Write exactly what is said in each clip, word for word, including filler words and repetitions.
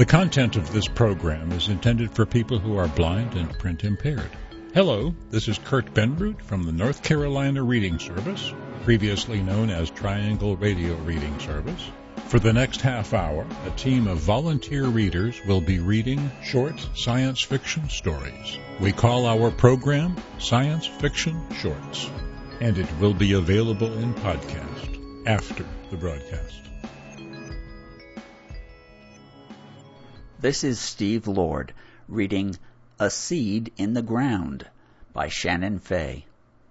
content of this program is intended for people who are blind and print impaired. Hello, this is Kurt Benroot from the North Carolina Reading Service, previously known as Triangle Radio Reading Service. For the next half hour, a team of volunteer readers will be reading short science fiction stories. We call our program Science Fiction Shorts, and it will be available in podcast after the broadcast. This is Steve Lord reading A Seed in the Ground by Shannon Fay.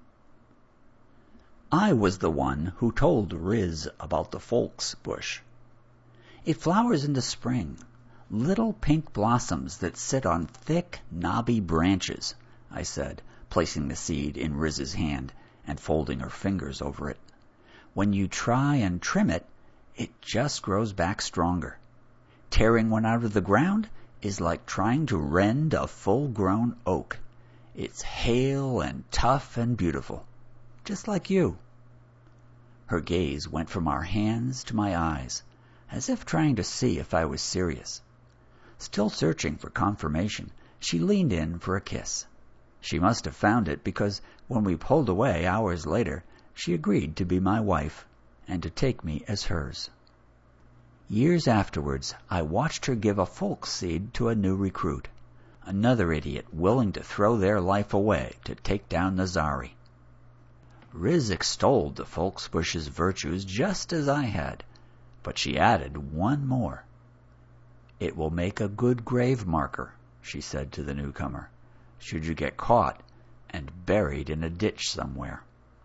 I was the one who told Riz about the folks bush. It flowers in the spring, little pink blossoms that sit on thick, knobby branches, I said, placing the seed in Riz's hand and folding her fingers over it. When you try and trim it, it just grows back stronger. Tearing one out of the ground is like trying to rend a full-grown oak. It's hale and tough and beautiful, just like you. Her gaze went from our hands to my eyes, as if trying to see if I was serious. Still searching for confirmation, she leaned in for a kiss. She must have found it because when we pulled away hours later, she agreed to be my wife and to take me as hers. Years afterwards, I watched her give a folks seed to a new recruit, another idiot willing to throw their life away to take down Nazari. Riz extolled the folks bush's virtues just as I had, but she added one more. It will make a good grave marker, she said to the newcomer, should you get caught and buried in a ditch somewhere.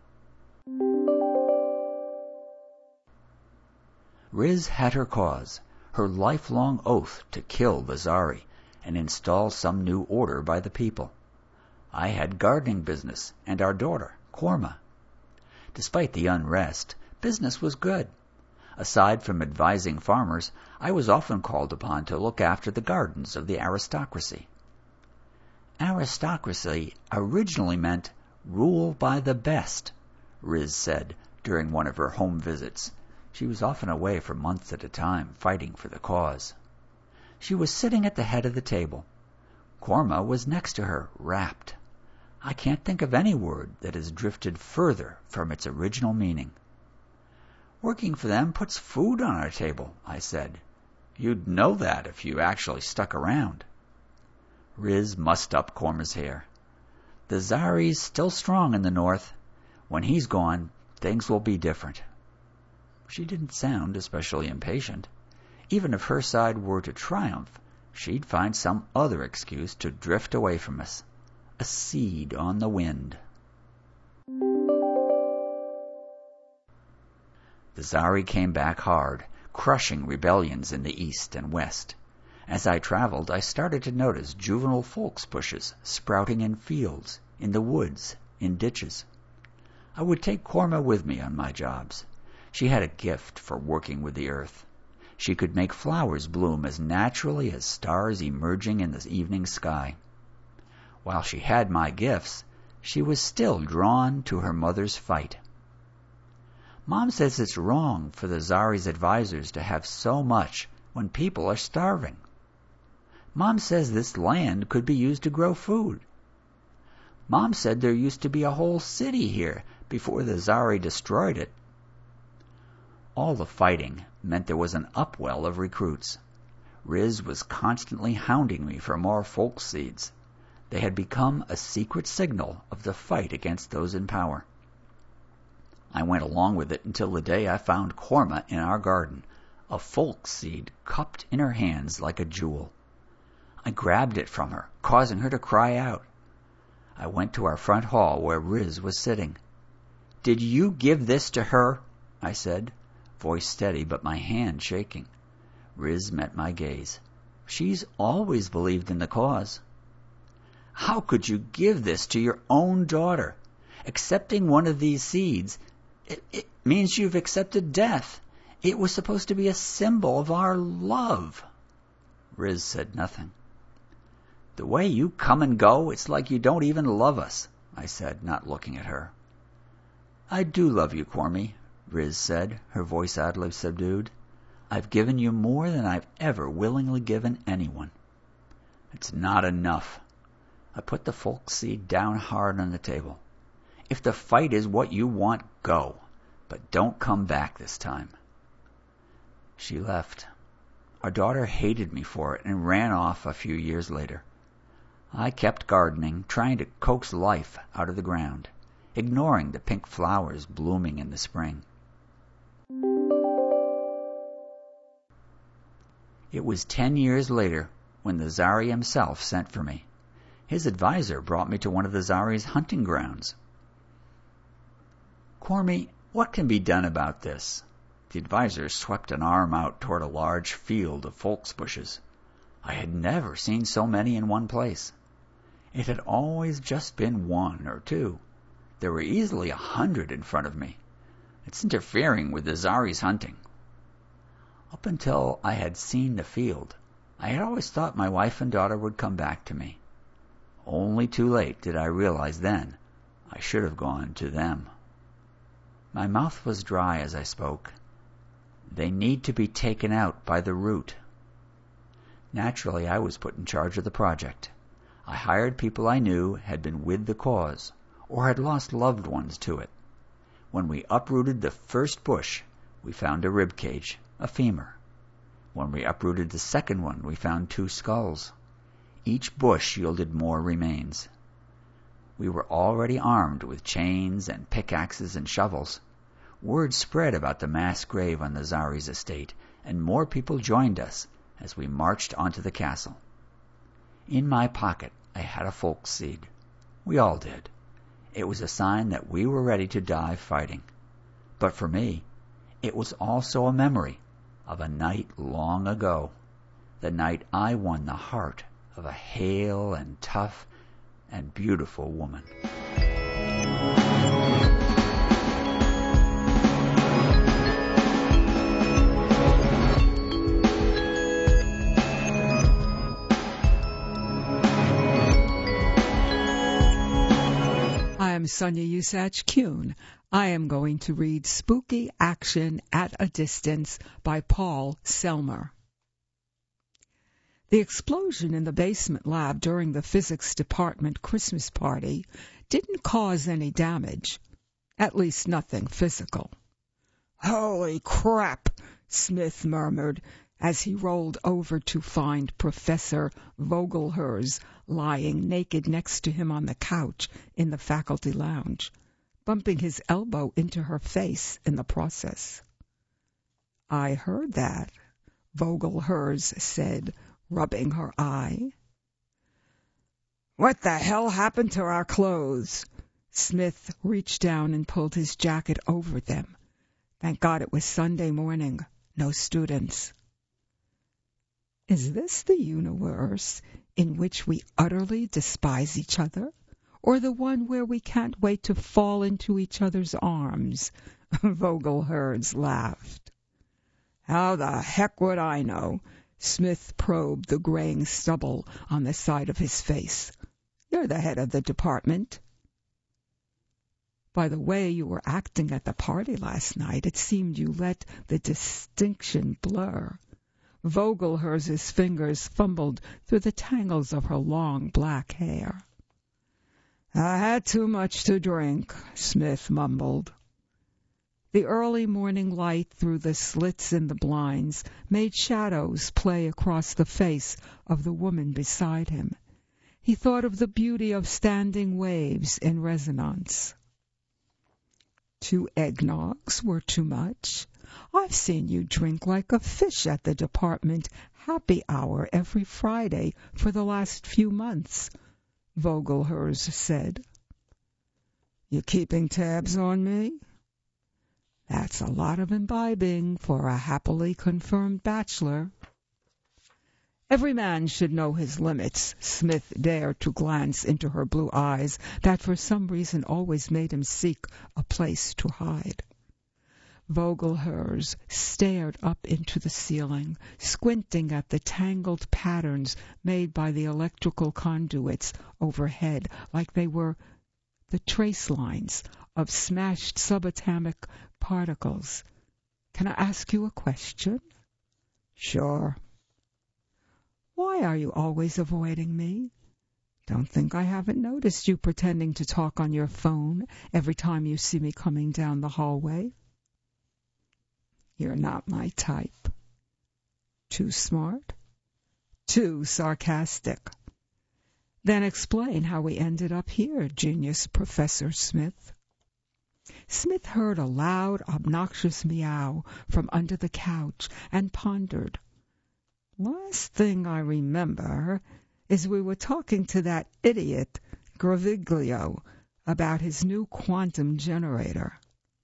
Riz had her cause, her lifelong oath to kill the Zari and install some new order by the people. I had gardening business and our daughter, Korma. Despite the unrest, business was good. Aside from advising farmers, I was often called upon to look after the gardens of the aristocracy. Aristocracy originally meant rule by the best, Riz said during one of her home visits. She was often away for months at a time, fighting for the cause. She was sitting at the head of the table. Korma was next to her, rapt. I can't think of any word that has drifted further from its original meaning. Working for them puts food on our table, I said. You'd know that if you actually stuck around. Riz mussed up Korma's hair. The Zari's still strong in the north. When he's gone, things will be different. She didn't sound especially impatient. Even if her side were to triumph, she'd find some other excuse to drift away from us. A seed on the wind. The Zari came back hard, crushing rebellions in the east and west. As I traveled, I started to notice juvenile folks bushes sprouting in fields, in the woods, in ditches. I would take Korma with me on my jobs. She had a gift for working with the earth. She could make flowers bloom as naturally as stars emerging in the evening sky. While she had my gifts, she was still drawn to her mother's fight. Mom says it's wrong for the Zari's advisors to have so much when people are starving. Mom says this land could be used to grow food. Mom said there used to be a whole city here before the Zari destroyed it. All the fighting meant there was an upwell of recruits. Riz was constantly hounding me for more folks seeds. They had become a secret signal of the fight against those in power. I went along with it until the day I found Korma in our garden, a folks seed cupped in her hands like a jewel. I grabbed it from her, causing her to cry out. I went to our front hall where Riz was sitting. "Did you give this to her?" I said, voice steady but my hand shaking. Riz met my gaze. "She's always believed in the cause." "How could you give this to your own daughter? Accepting one of these seeds, it, it means you've accepted death. It was supposed to be a symbol of our love." Riz said nothing. "The way you come and go, it's like you don't even love us," I said, not looking at her. "I do love you, Cormy," Riz said, her voice oddly subdued. I've given you more than I've ever willingly given anyone. It's not enough. I put the folk seed down hard on the table. If the fight is what you want, go. But don't come back this time. She left. Our daughter hated me for it and ran off a few years later. I kept gardening, trying to coax life out of the ground, ignoring the pink flowers blooming in the spring. It was ten years later when the Zari himself sent for me. His advisor brought me to one of the Zari's hunting grounds. Cormy, what can be done about this? The advisor swept an arm out toward a large field of folks bushes. I had never seen so many in one place. It had always just been one or two. There were easily a hundred in front of me. It's interfering with the Zari's hunting. Up until I had seen the field, I had always thought my wife and daughter would come back to me. Only too late did I realize then I should have gone to them. My mouth was dry as I spoke. They need to be taken out by the root. Naturally, I was put in charge of the project. I hired people I knew had been with the cause or had lost loved ones to it. When we uprooted the first bush, we found a rib cage, a femur. When we uprooted the second one, we found two skulls. Each bush yielded more remains. We were already armed with chains and pickaxes and shovels. Word spread about the mass grave on the Zari's estate, and more people joined us as we marched onto the castle. In my pocket, I had a folk seed. We all did. It was a sign that we were ready to die fighting. But for me, it was also a memory of a night long ago, the night I won the heart of a hale and tough and beautiful woman. I'm Sonia Usach-Kuhn. I am going to read Spooky Action at a Distance by Paul Selmer. The explosion in the basement lab during the physics department Christmas party didn't cause any damage, at least nothing physical. "Holy crap," Smith murmured as he rolled over to find Professor Vogelherz lying naked next to him on the couch in the faculty lounge, bumping his elbow into her face in the process. "I heard that," Vogelherz said, rubbing her eye. "What the hell happened to our clothes?" Smith reached down and pulled his jacket over them. Thank God it was Sunday morning. No students. Is this the universe in which we utterly despise each other, or the one where we can't wait to fall into each other's arms? Vogelherz laughed. "How the heck would I know?" Smith probed the graying stubble on the side of his face. "You're the head of the department." "By the way you were acting at the party last night, it seemed you let the distinction blur." Vogelherz's fingers fumbled through the tangles of her long black hair. "I had too much to drink," Smith mumbled. The early morning light through the slits in the blinds made shadows play across the face of the woman beside him. He thought of the beauty of standing waves in resonance. Two eggnogs were too much. I've seen you drink like a fish at the department happy hour every Friday for the last few months, Vogelherz said. "You keeping tabs on me?" "That's a lot of imbibing for a happily confirmed bachelor." Every man should know his limits. Smith dared to glance into her blue eyes that for some reason always made him seek a place to hide. Vogelherz stared up into the ceiling, squinting at the tangled patterns made by the electrical conduits overhead, like they were the trace lines of smashed subatomic particles. "Can I ask you a question?" Sure. Why are you always avoiding me? Don't think I haven't noticed you pretending to talk on your phone every time you see me coming down the hallway. You're not my type. Too smart? Too sarcastic. Then explain how we ended up here, genius Professor Smith. Smith heard a loud, obnoxious meow from under the couch and pondered. Last thing I remember is we were talking to that idiot, Graviglio, about his new quantum generator.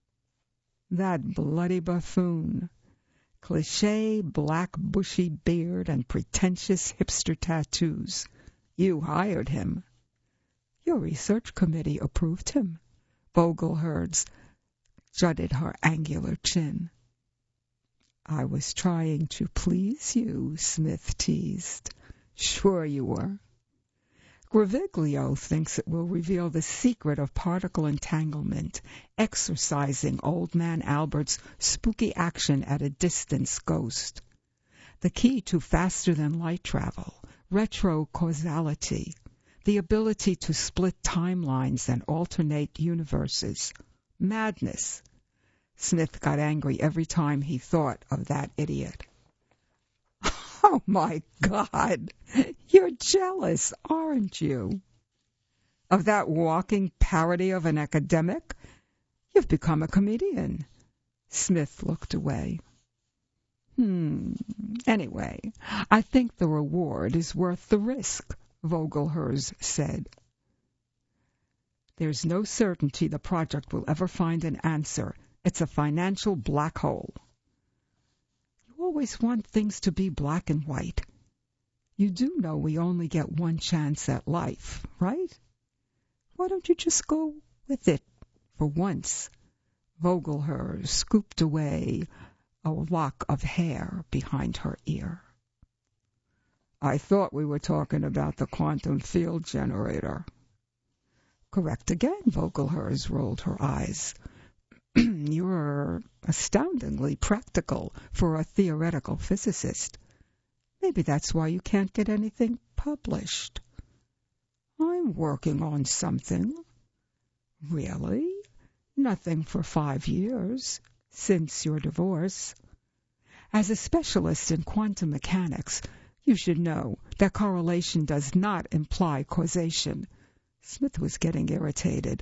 That bloody buffoon. Cliché, black, bushy beard, and pretentious hipster tattoos. You hired him. Your research committee approved him. Vogelherz jutted her angular chin. I was trying to please you, Smith teased. Sure you were. Graviglio thinks it will reveal the secret of particle entanglement, exorcising old man Albert's spooky action at a distance ghost. The key to faster-than-light travel, retrocausality, the ability to split timelines and alternate universes. Madness. Smith got angry every time he thought of that idiot. Oh, my God! You're jealous, aren't you? Of that walking parody of an academic? You've become a comedian. Smith looked away. Hmm. Anyway, I think the reward is worth the risk, Vogelherz said. There's no certainty the project will ever find an answer. It's a financial black hole. You always want things to be black and white. You do know we only get one chance at life, right? Why don't you just go with it for once? Vogelherz scooped away a lock of hair behind her ear. I thought we were talking about the quantum field generator. Correct again, Vogelherz rolled her eyes. You're astoundingly practical for a theoretical physicist. Maybe that's why you can't get anything published. I'm working on something. Really? Nothing for five years, since your divorce. As a specialist in quantum mechanics, you should know that correlation does not imply causation. Smith was getting irritated.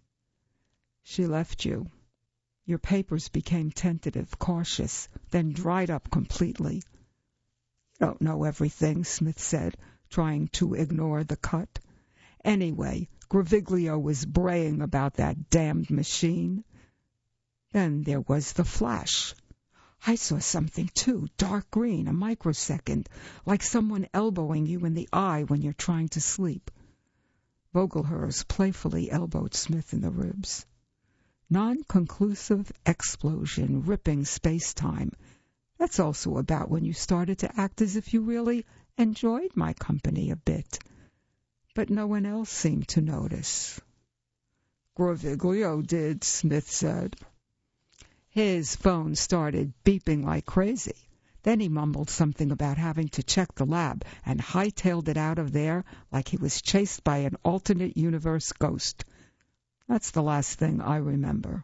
She left you. Your papers became tentative, cautious, then dried up completely. You don't know everything, Smith said, trying to ignore the cut. Anyway, Graviglio was braying about that damned machine. Then there was the flash. I saw something, too, dark green, a microsecond, like someone elbowing you in the eye when you're trying to sleep. Vogelherz playfully elbowed Smith in the ribs. Non-conclusive explosion ripping space-time. That's also about when you started to act as if you really enjoyed my company a bit. But no one else seemed to notice. Graviglio did, Smith said. His phone started beeping like crazy. Then he mumbled something about having to check the lab and hightailed it out of there like he was chased by an alternate universe ghost. That's the last thing I remember.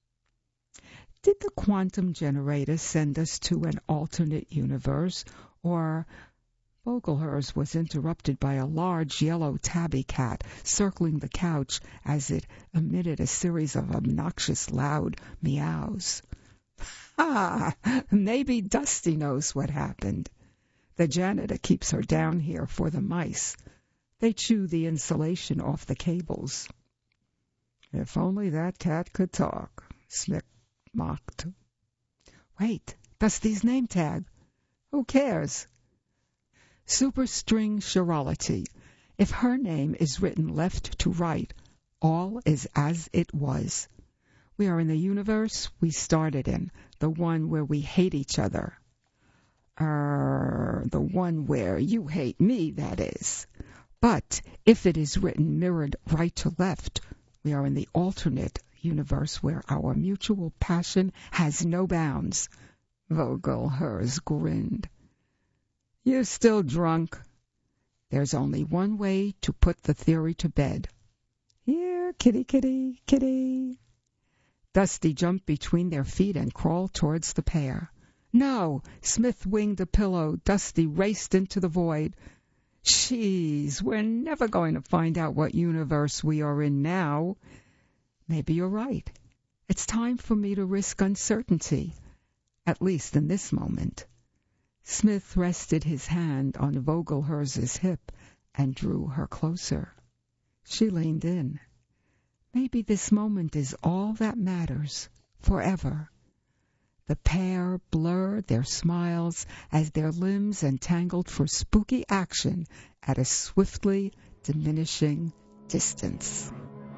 Did the quantum generator send us to an alternate universe, or... Vogelherz was interrupted by a large yellow tabby cat circling the couch as it emitted a series of obnoxious loud meows. Ah, maybe Dusty knows what happened. The janitor keeps her down here for the mice. They chew the insulation off the cables. If only that cat could talk, Smith mocked. Wait, Dusty's name tag. Who cares? Superstring chirality. If her name is written left to right, all is as it was. We are in the universe we started in, the one where we hate each other. Er, the one where you hate me, that is. But if it is written mirrored right to left, we are in the alternate universe where our mutual passion has no bounds. Vogelherz grinned. You still drunk? There's only one way to put the theory to bed. Here, kitty, kitty, kitty. Dusty jumped between their feet and crawled towards the pair. No! Smith winged a pillow. Dusty raced into the void. Jeez, we're never going to find out what universe we are in now. Maybe you're right. It's time for me to risk uncertainty, at least in this moment. Smith rested his hand on Vogelherz's hip and drew her closer. She leaned in. Maybe this moment is all that matters, forever. The pair blurred their smiles as their limbs entangled for spooky action at a swiftly diminishing distance.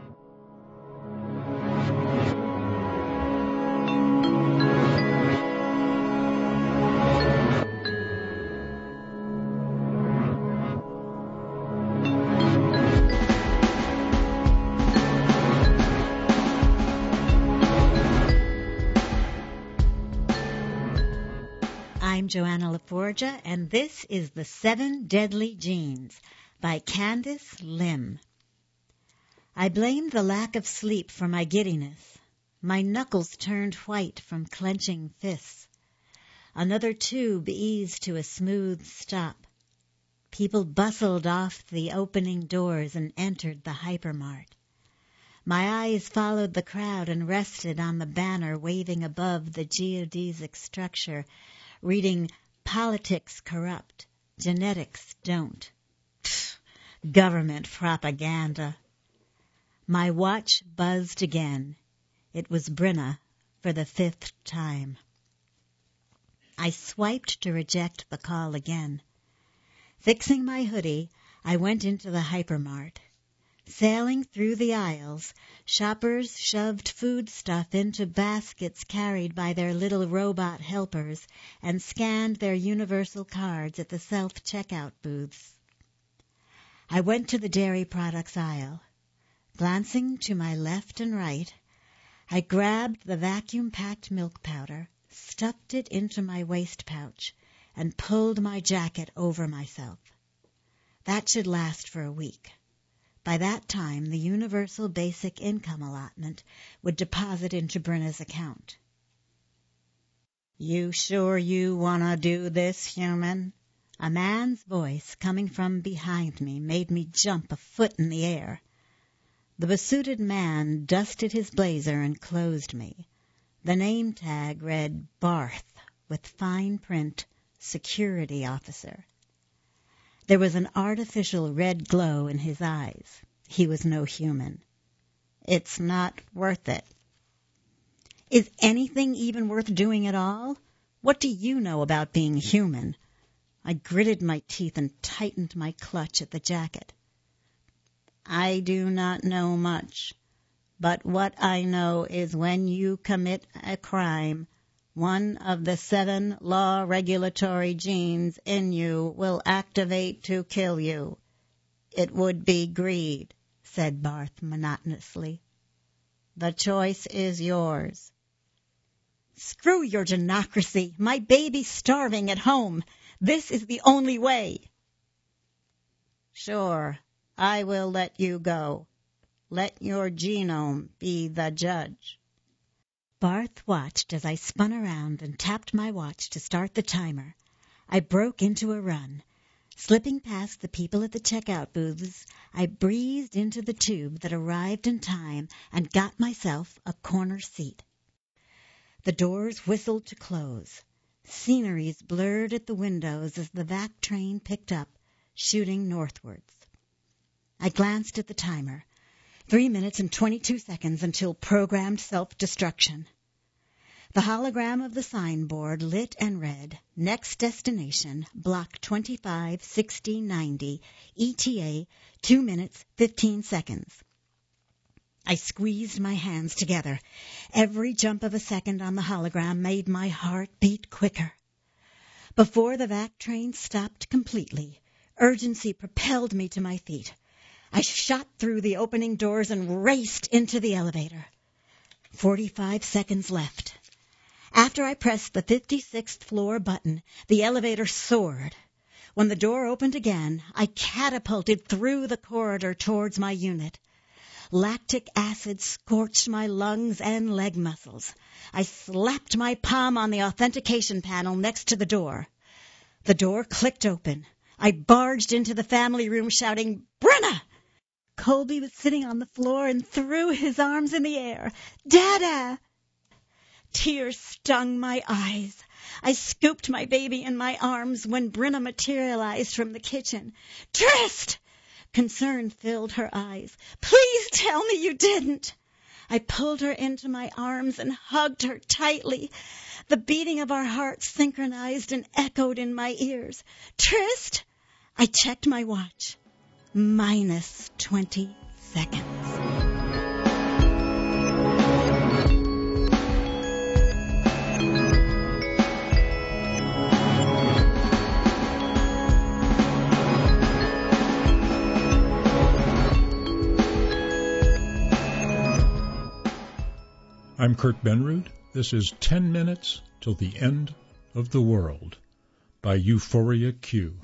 I'm Joanna LaForgia, and this is The Seven Deadly Genes by Candace Lim. I blamed the lack of sleep for my giddiness. My knuckles turned white from clenching fists. Another tube eased to a smooth stop. People bustled off the opening doors and entered the hypermart. My eyes followed the crowd and rested on the banner waving above the geodesic structure, reading, "Politics corrupt, genetics don't." Pfft, government propaganda. My watch buzzed again. It was Brenna for the fifth time. I swiped to reject the call again. Fixing my hoodie, I went into the hypermart. Sailing through the aisles, shoppers shoved foodstuff into baskets carried by their little robot helpers and scanned their universal cards at the self-checkout booths. I went to the dairy products aisle. Glancing to my left and right, I grabbed the vacuum-packed milk powder, stuffed it into my waist pouch, and pulled my jacket over myself. That should last for a week. By that time, the universal basic income allotment would deposit into Brenna's account. "You sure you want to do this, human?" A man's voice coming from behind me made me jump a foot in the air. The besuited man dusted his blazer and closed me. The name tag read Barth with fine print, security officer. There was an artificial red glow in his eyes. He was no human. "It's not worth it." "Is anything even worth doing at all? What do you know about being human?" I gritted my teeth and tightened my clutch at the jacket. "I do not know much, but what I know is when you commit a crime, one of the seven law regulatory genes in you will activate to kill you. It would be greed," said Barth monotonously. "The choice is yours." "Screw your genocracy. My baby's starving at home. This is the only way." "Sure, I will let you go. Let your genome be the judge." Barth watched as I spun around and tapped my watch to start the timer. I broke into a run. Slipping past the people at the checkout booths, I breezed into the tube that arrived in time and got myself a corner seat. The doors whistled to close. Sceneries blurred at the windows as the vac train picked up, shooting northwards. I glanced at the timer. Three minutes and twenty-two seconds until programmed self-destruction. The hologram of the signboard lit and read, "Next destination, block twenty-five sixty ninety, E T A, two minutes, fifteen seconds. I squeezed my hands together. Every jump of a second on the hologram made my heart beat quicker. Before the vac train stopped completely, urgency propelled me to my feet. I shot through the opening doors and raced into the elevator. Forty-five seconds left. After I pressed the fifty-sixth floor button, the elevator soared. When the door opened again, I catapulted through the corridor towards my unit. Lactic acid scorched my lungs and leg muscles. I slapped my palm on the authentication panel next to the door. The door clicked open. I barged into the family room shouting, "Brenna!" Colby was sitting on the floor and threw his arms in the air. "Dada!" Tears stung my eyes. I scooped my baby in my arms when Brenna materialized from the kitchen. "Trist!" Concern filled her eyes. "Please tell me you didn't." I pulled her into my arms and hugged her tightly. The beating of our hearts synchronized and echoed in my ears. "Trist!" I checked my watch. Minus twenty seconds. I'm Kurt Benrud. This is ten minutes Till the End of the World by Euphoria Q.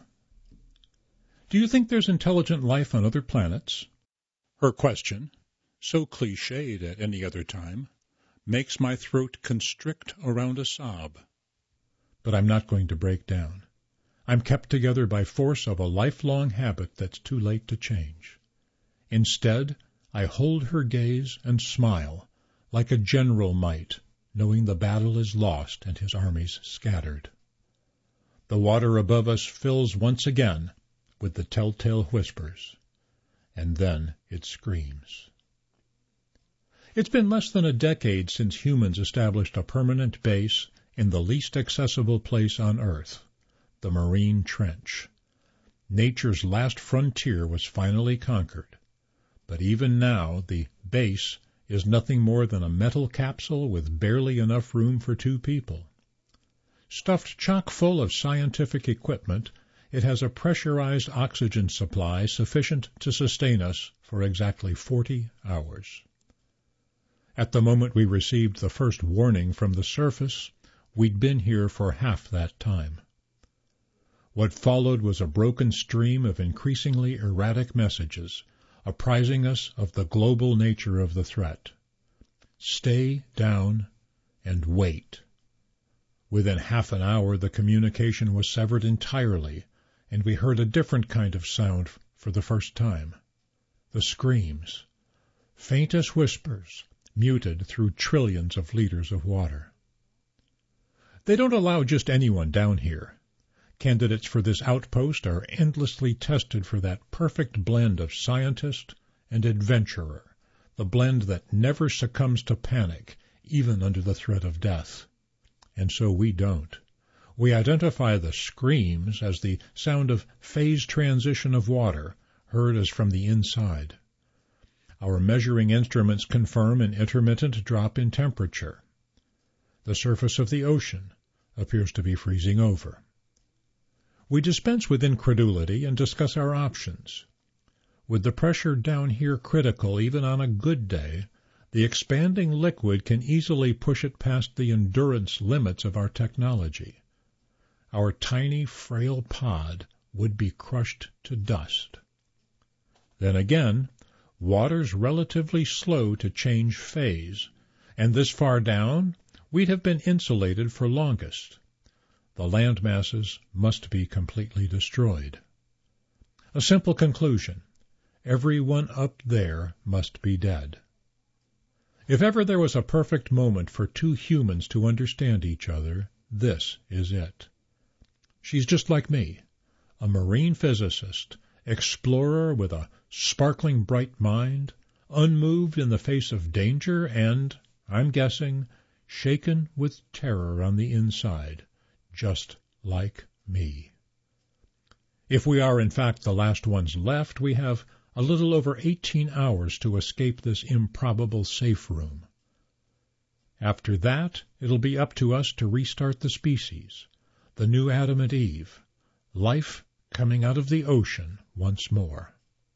Do you think there's intelligent life on other planets? Her question, so cliched at any other time, makes my throat constrict around a sob. But I'm not going to break down. I'm kept together by force of a lifelong habit that's too late to change. Instead, I hold her gaze and smile, like a general might, knowing the battle is lost and his armies scattered. The water above us fills once again with the telltale whispers, and then it screams. It's been less than a decade since humans established a permanent base in the least accessible place on Earth, the marine trench. Nature's last frontier was finally conquered, but even now the base is nothing more than a metal capsule with barely enough room for two people. Stuffed chock full of scientific equipment, it has a pressurized oxygen supply sufficient to sustain us for exactly forty hours. At the moment we received the first warning from the surface, we'd been here for half that time. What followed was a broken stream of increasingly erratic messages, apprising us of the global nature of the threat. Stay down and wait. Within half an hour the communication was severed entirely, and we heard a different kind of sound for the first time. The screams, faint as whispers, muted through trillions of liters of water. They don't allow just anyone down here. Candidates for this outpost are endlessly tested for that perfect blend of scientist and adventurer, the blend that never succumbs to panic, even under the threat of death. And so we don't. We identify the screams as the sound of phase transition of water, heard as from the inside. Our measuring instruments confirm an intermittent drop in temperature. The surface of the ocean appears to be freezing over. We dispense with incredulity and discuss our options. With the pressure down here critical even on a good day, the expanding liquid can easily push it past the endurance limits of our technology. Our tiny, frail pod would be crushed to dust. Then again, water's relatively slow to change phase, and this far down, we'd have been insulated for longest. The land masses must be completely destroyed. A simple conclusion. Everyone up there must be dead. If ever there was a perfect moment for two humans to understand each other, this is it. She's just like me, a marine physicist, explorer with a sparkling bright mind, unmoved in the face of danger and, I'm guessing, shaken with terror on the inside. Just like me. If we are in fact the last ones left, we have a little over eighteen hours to escape this improbable safe room. After that, it'll be up to us to restart the species, the new Adam and Eve, life coming out of the ocean once more.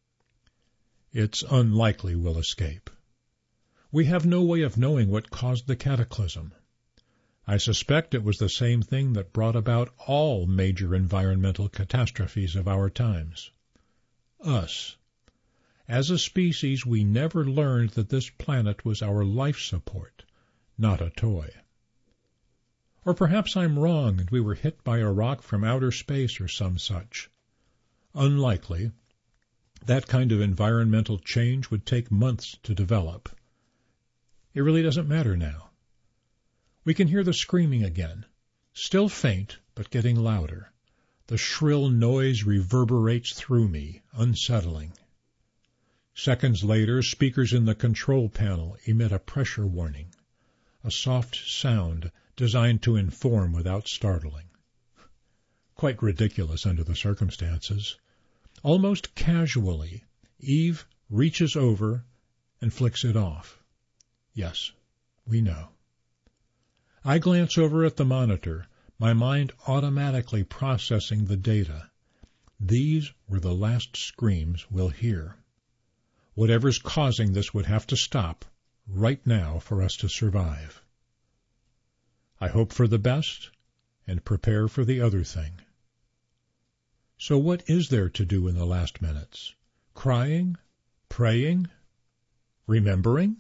It's unlikely we'll escape. We have no way of knowing what caused the cataclysm. I suspect it was the same thing that brought about all major environmental catastrophes of our times. Us. As a species, we never learned that this planet was our life support, not a toy. Or perhaps I'm wrong and we were hit by a rock from outer space or some such. Unlikely. That kind of environmental change would take months to develop. It really doesn't matter now. We can hear the screaming again, still faint but getting louder. The shrill noise reverberates through me, unsettling. Seconds later, speakers in the control panel emit a pressure warning, a soft sound designed to inform without startling. Quite ridiculous under the circumstances. Almost casually, Eve reaches over and flicks it off. Yes, we know. I glance over at the monitor, my mind automatically processing the data. These were the last screams we'll hear. Whatever's causing this would have to stop right now for us to survive. I hope for the best and prepare for the other thing. So what is there to do in the last minutes? Crying? Praying? Remembering?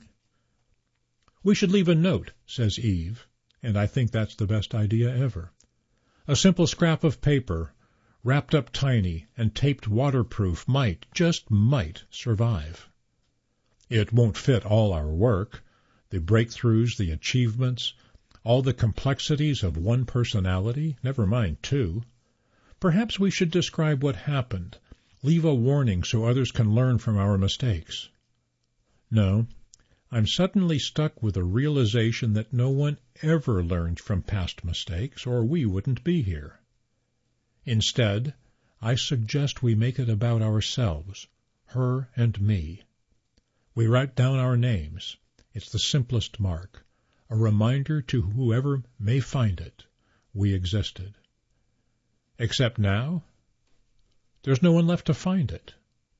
We should leave a note, says Eve, and I think that's the best idea ever. A simple scrap of paper, wrapped up tiny and taped waterproof, might, just might, survive. It won't fit all our work, the breakthroughs, the achievements, all the complexities of one personality, never mind two. Perhaps we should describe what happened, leave a warning so others can learn from our mistakes. No, I'm suddenly stuck with a realization that no one ever learns from past mistakes, or we wouldn't be here. Instead, I suggest we make it about ourselves, her and me. We write down our names. It's the simplest mark, a reminder to whoever may find it we existed. Except now, there's no one left to find it.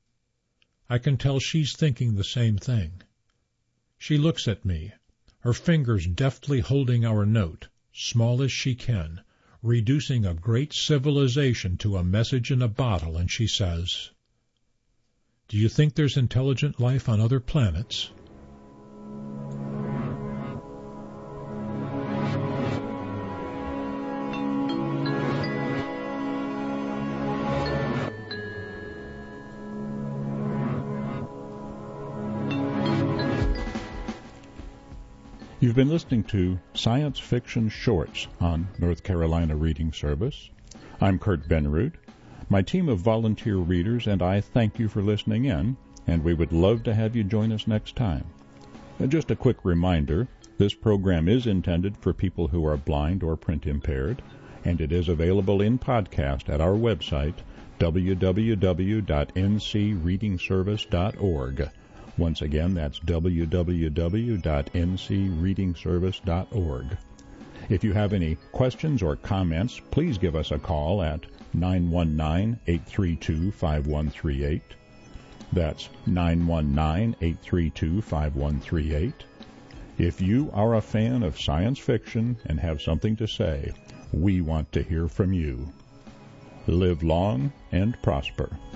I can tell she's thinking the same thing. She looks at me, her fingers deftly holding our note, small as she can, reducing a great civilization to a message in a bottle, and she says, "Do you think there's intelligent life on other planets?" You've been listening to Science Fiction Shorts on North Carolina Reading Service. I'm Kurt Benroot. My team of volunteer readers and I thank you for listening in, and we would love to have you join us next time. And just a quick reminder, this program is intended for people who are blind or print impaired, and it is available in podcast at our website, w w w dot n c reading service dot org. Once again, that's w w w dot n c reading service dot org. If you have any questions or comments, please give us a call at nine one nine, eight three two, five one three eight. That's nine one nine, eight three two, five one three eight. If you are a fan of science fiction and have something to say, we want to hear from you. Live long and prosper.